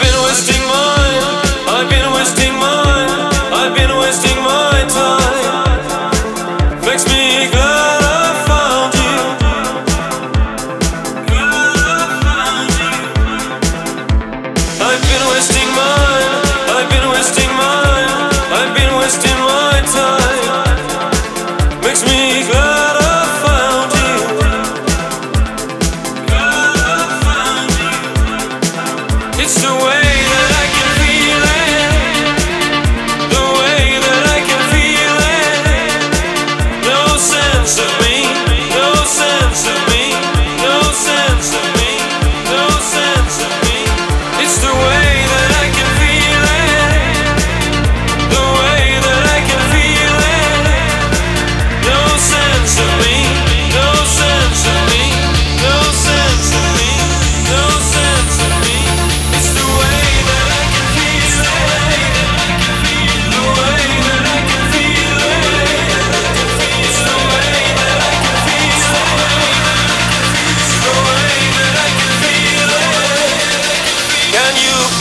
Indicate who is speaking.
Speaker 1: been wasting mine. I've been wasting mine. I've been wasting my time. Makes me glad I found you. I've been wasting mine. I've been wasting mine. I've been wasting my time. Makes me glad I found you. It's the way that I can feel it. The way that I can feel it. No sense of me. No sense of me. No sense of me. No sense of me. It's the way that I can feel it. The way that I can feel it. No sense of me. No sense of me. No sense of me. No sense of me. It's the way that I can feel it. The way that I can feel it. It's the way that I can feel it. The way that I can feel it. Can you